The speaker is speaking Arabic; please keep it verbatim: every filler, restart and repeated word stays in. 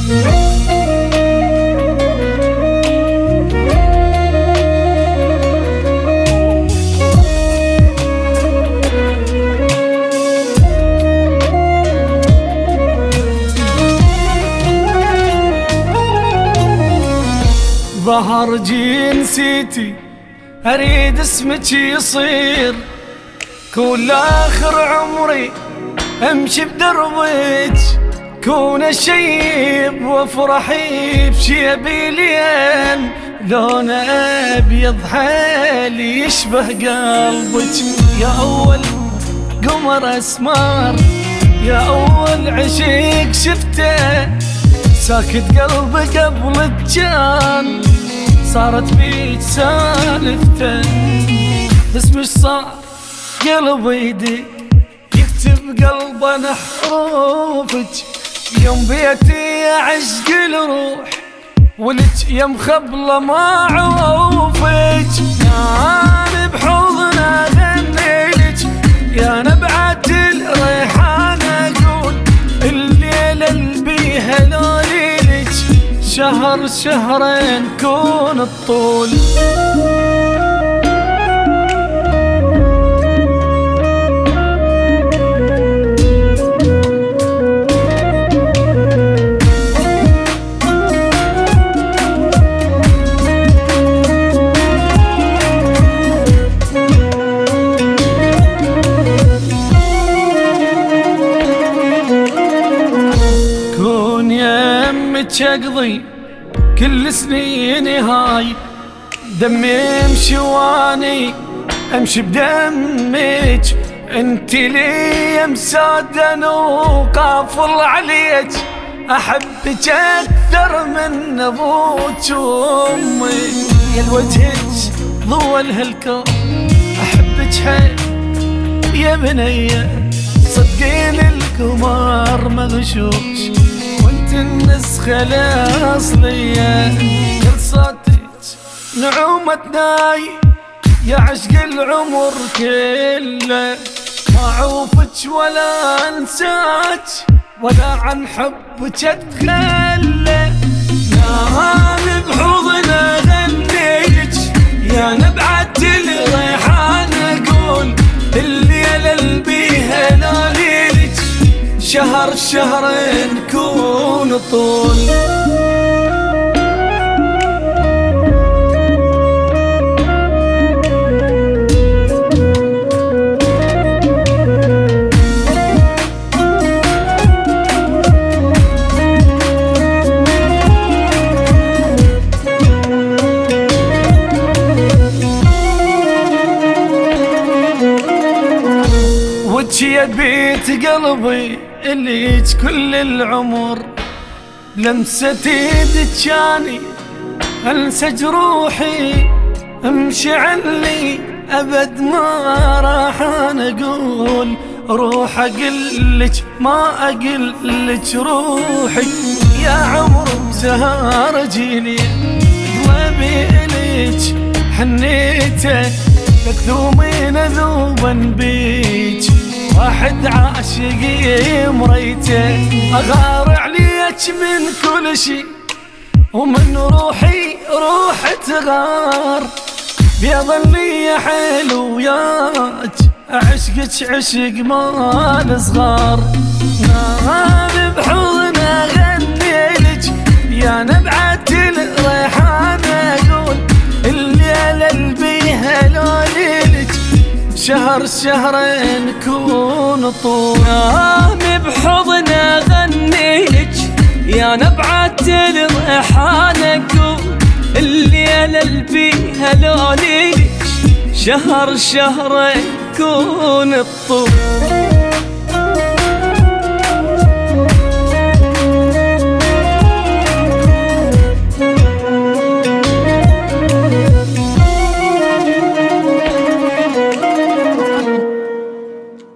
بهر جنسيتي أريد اسمك يصير كل آخر عمري أمشي بدربك، كون شيب وافرحي بشيبي لين لون أبيض حالي يشبه قلبك. يا أول قمر أسمار، يا أول عشق شفته، ساكت قلبي قبل كان صارت بيك سالفته. اسمش صار قلبي يدق يكتب قلبنا حروفك، يوم بيتي عشق الروح ولك يا مخبله ما عوفك. كان بحضنه غنيلك يا نبعة الريحان، اقول الليله اللي بيها لوليلك شهر شهرين كون الطول. اقضي كل سنيني هاي دمي يمشي واني امشي بدمك، انتي لي مسادن وقافل عليك، احبك اكثر من ابوك وامي. يا الوجهك ضوى الكون احبك حيل يا بنيه، صدقين القمر مغشوش وانت النسخة الأصلية. كل صوتك نعومة ناي يا عشق العمر كله، ما عوفك ولا انساك ولا عن حبك اتخلى. نام بحضنه غنيك يا نبعة الريحان، اقول الليلة اللي بيها لوليلك شهر شهرين كون طول. وجهي يا بيت قلبي الليك كل العمر، لمسة ايدك جاني انسى جروحي، امشي عني ابد ما راح اقول روح اقلك ما اقلك روحي. يا عمر بزهار جيلي قلبي اليك حنيته، مكذومين ذوبا بيك واحد عاشقي مريته. اغار عليك من كل شي ومن روحي روح تغار، بيظلي حلو ياك عشقك عشق مال صغار. نام بحضنه غنيلك يا نبعة الريحان، اقول الليلة اللي بيها لوليلك شهر شهرين كون طول. نام بحضنه غنيلك يا نبعة الريحان، اقول الليلة اللي بيها لوليلك شهر شهرين كون الطول.